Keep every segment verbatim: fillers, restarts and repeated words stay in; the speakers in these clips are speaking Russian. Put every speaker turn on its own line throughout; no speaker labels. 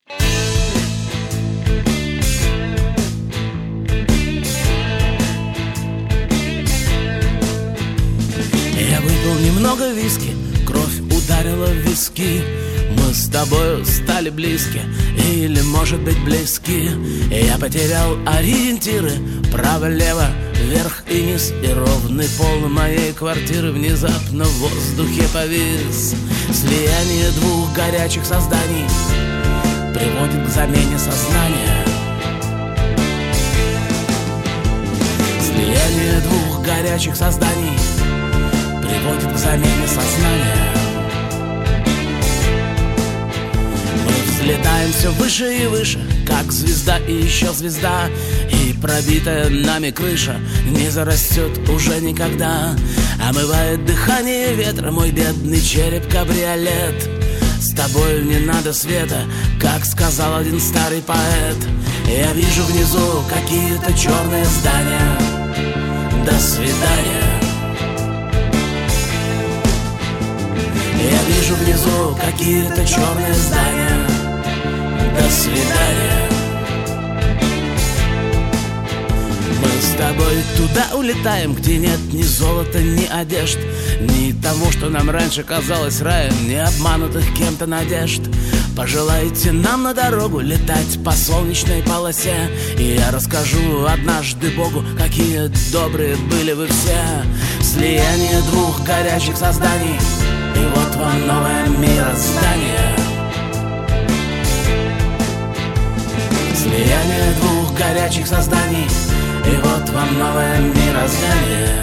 Я выпил немного виски, кровь ударила в виски. Мы с тобою стали близки, или, может быть, близки. Я потерял ориентиры, право-лево, вверх и низ. И ровный пол моей квартиры внезапно в воздухе повис. Слияние двух горячих созданий приводит к замене сознания. Слияние двух горячих созданий приводит к замене сознания. Взлетаем все выше и выше, как звезда и еще звезда. И пробитая нами крыша не зарастет уже никогда. Омывает дыхание ветра мой бедный череп-кабриолет. С тобою не надо света, как сказал один старый поэт. Я вижу внизу какие-то черные здания. До свидания. Я вижу внизу какие-то черные здания. До свидания. Мы с тобой туда улетаем, где нет ни золота, ни одежд, ни того, что нам раньше казалось раем, ни обманутых кем-то надежд. Пожелайте нам на дорогу летать по солнечной полосе, и я расскажу однажды Богу, какие добрые были вы все. Слияние двух горячих созданий, и вот вам новое мироздание. Слияние двух горячих созданий, и вот вам новое мироздание.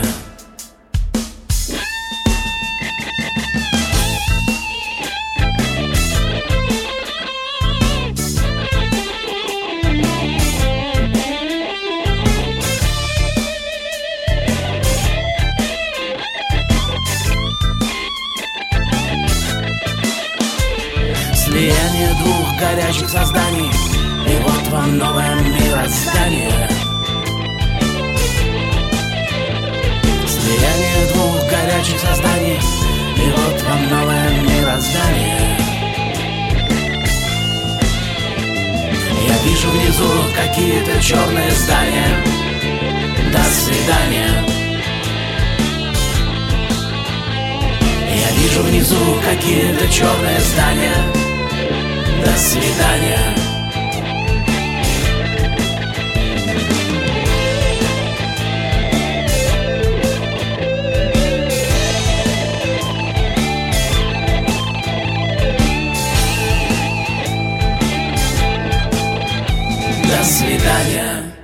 Слияние двух горячих созданий, и вот вам новое мироздание. Слияние двух горячих созданий, и вот вам новое мироздание. Я вижу внизу какие-то черные здания. До свидания. Я вижу внизу какие-то черные здания. До свидания. До свидания.